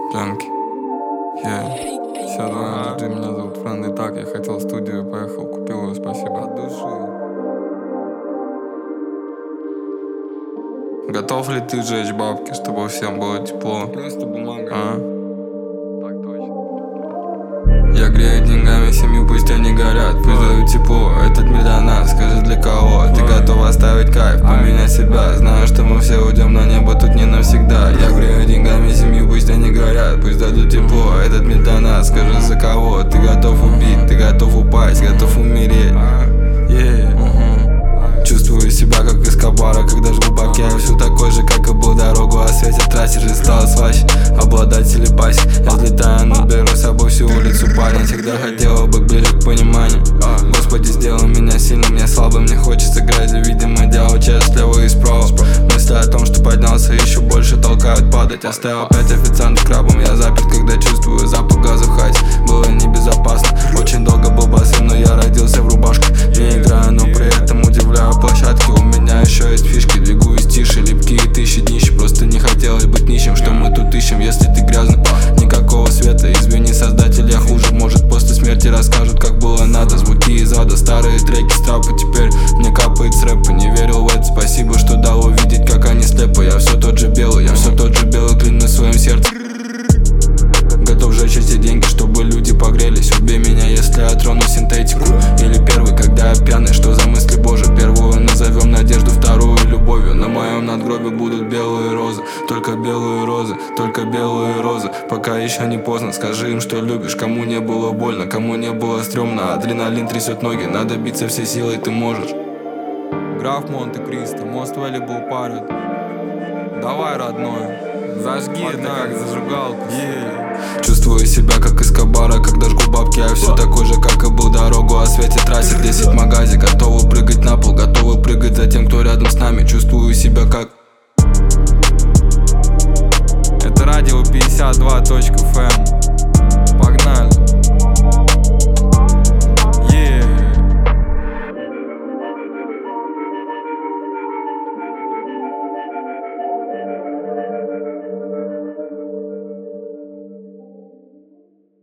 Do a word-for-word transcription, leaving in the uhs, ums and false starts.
Пьянки. Yeah. Все, давай, джи, меня зовут Френ. Итак, я хотел в студию, поехал, купил ее, спасибо. От души. Готов ли ты сжечь бабки, чтобы всем было тепло? Просто бумага. А? Так точно. Я грею деньгами семью, пусть они горят, пусть дают тепло. Этот мир для нас, скажи для кого? Ты готов оставить кайф, поменять себя. Знаю, что мы все уйдем на небо, тут не навсегда. Я грею деньгами семью, пусть они горят, пусть дадут тепло. Этот мир для нас, скажи за кого? Ты готов убить, ты готов упасть, готов умереть. Yeah. Uh-huh. Чувствую себя как Эскобара, когда жгу бабки. Я все такой же, как и был, дорогу осветит. Трассер же стал свач, обладать телепатией. Я взлетаю, но беру с собой всю улицу. Парень всегда хотел бы ближе к пониманию. Господи, сделай меня сильным, я слабым, мне хочется грязи. Видимо, делал честь слева и справа. Мысли о том, что поднялся, еще больше толкают падать. Оставил пять официантов крабом, я заперт, когда чувствую запах газа в хате. Было небезопасно, очень долго был босым, но я родился в рубашке. Не играю, но при этом удивляю площадки. У меня еще есть фишки, двигаюсь тише. Липкие тысячи днища, просто не хотелось быть нищим. Что мы тут ищем, если ты грязный? Никакого света, извини, создатель, я хуже. Может, после смерти расскажут, как было надо. Звуки из ада, старые треки с трапа. Теперь мне капает с рэпа. Не верил в это, спасибо, что дал увидеть, как они слепы. Я все тот же белый, я все тот же белый, клянусь в своем сердце. Готов сжечь эти деньги, чтобы люди погрелись. Убей меня, если я трону синтетику. Или первый, когда я пьяный, что за мысли Божьи. Первую назовем надежду, вторую любовью. На моем надгробе будут белые розы, только белые розы, только белые розы. Пока еще не поздно, скажи им, что любишь. Кому не было больно, кому не было стрёмно. Адреналин трясет ноги, надо биться всей силой, ты можешь. Граф Монте-Кристо, мост Вэлибл парит. Давай, родной, зажги это как зажигалку. Yeah. Чувствую себя как Эскобара, когда жгу бабки. Я все такой же, как и был, дорогу осветит. Трассер десять магази, готовы прыгать на пол, готовы прыгать за тем, кто рядом с нами. Чувствую себя как